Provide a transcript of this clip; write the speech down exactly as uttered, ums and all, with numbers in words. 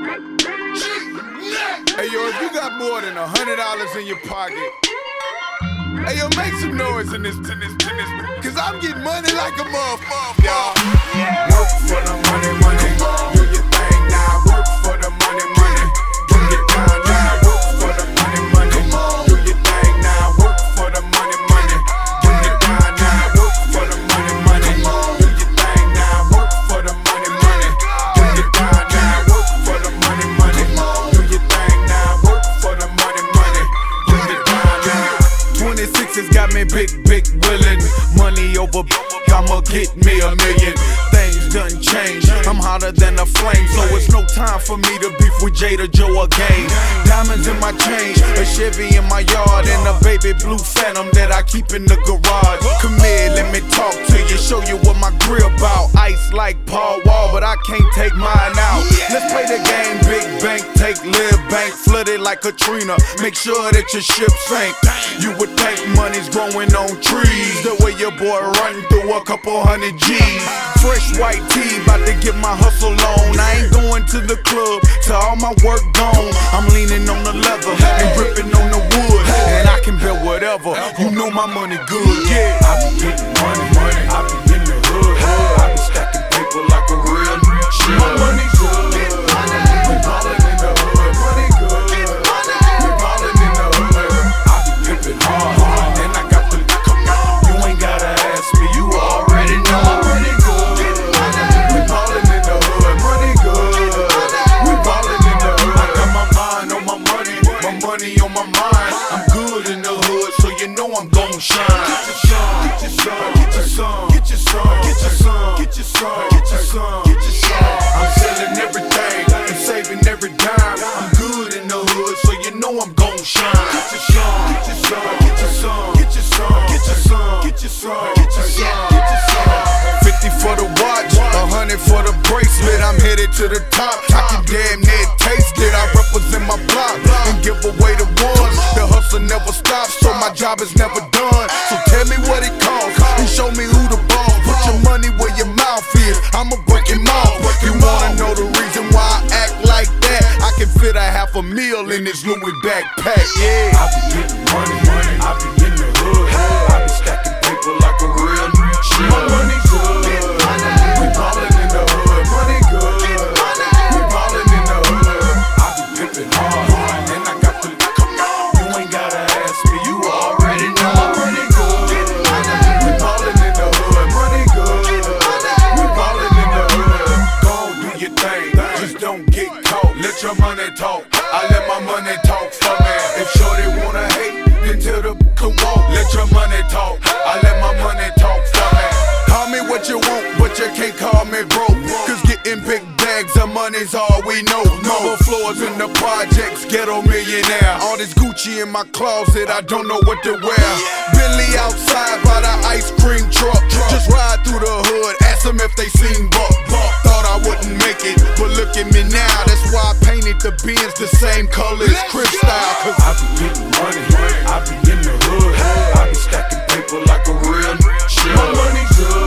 Hey yo, if you got more than a hundred dollars in your pocket, hey yo, make some noise in this, in this, in this, cause I'm getting money like a motherfucker. Yeah. Work for the money, money. Do your thing now. Work for the money, money. Bring it down now. Work for the money, money. Do your thing now. Work for the money, money. Bring it down now. Work for the money, money. Do your thing now. Work for the money, money. Bring it down now. Work for the money, money. Do your thing now. Work for the money, money. Bring it down now. twenty-six has got me big, big willin'. Money over, I'ma get me a million. Things done changed, I'm hotter than a flame, so it's no time for me to beef with Jada Joe again. Diamonds in my chain, a Chevy in my yard, and a baby blue Phantom that I keep in the garage. Come here, let me talk to you, show you what my grill bout. Ice like Paul Wall, but I can't take mine out. Let's play the game, big bank, take live bank, flood it like Katrina, make sure that your ship sank. You would think money's growing on trees, the way your boy run through a couple hundred G's. Fresh white tee, bout to get my hustle on. I ain't going to the club till all my work gone. I'm leaning on the leather and gripping on the wood, and I can bet whatever. You know my money good, yeah. I be getting money, money. I be in the hood, hood. I be stacking paper like a real shit. My money good. We ballin' in the hood, money good. We ballin' in the hood. I be pimpin' hard, hard, and I got the liquor. You ain't gotta ask me, you already know. Money good. We ballin' in the hood, money good. We ballin' in the hood. I got my mind on my money, my money on my mind. I'm good in the hood, so you know I'm gon' shine. Get your son, get your son, get your son, get your son, get your son, get your son, get your son. I'm selling everything and saving every dime. I'm good in the hood, so you know I'm gon' shine. Get your son, get your son, get your son, get your son, get your son, get your son, get your son, get your son. Fifty for the watch, a hundred for the bracelet. I'm headed to the top. I can damn near taste it. I represent my block and give away the ones. The hustle never stops, so my job is never done. So tell me what it costs and show me who the boss. Put your money where your mouth is. I'ma break him off. You wanna know the reason why I act like that? I can fit a half a meal in this Louis backpack. Yeah. I be getting money, money. I be in the hood, hood. I be stacking paper like a real shit. My money good. We ballin' in the hood, money good. We ballin' in the hood. I be pimpin' hard, hard, and I got the liquor. You ain't gotta ask me, you already know. Money good. We ballin' in the hood, money good. We ballin' in the hood. Go on, do your thing, just don't get caught. Let your money talk, I let my money talk for me. If shorty wanna hate, then tell the to walk. Let your money talk, I let my money talk for me. Call me what you want, but you can't call me broke. Cause getting big bags of money's all we know. Number floors in the projects, ghetto millionaire. All this Gucci in my closet, I don't know what to wear. Bentley outside by the ice cream truck. Just ride through the hood, ask them if they seen Buck. Thought I wouldn't make it, but look at me now. That's why I painted the Benz the same color as Chris style. Cause I be getting money, I be in the hood, I be stacking paper like a real shit. My money good.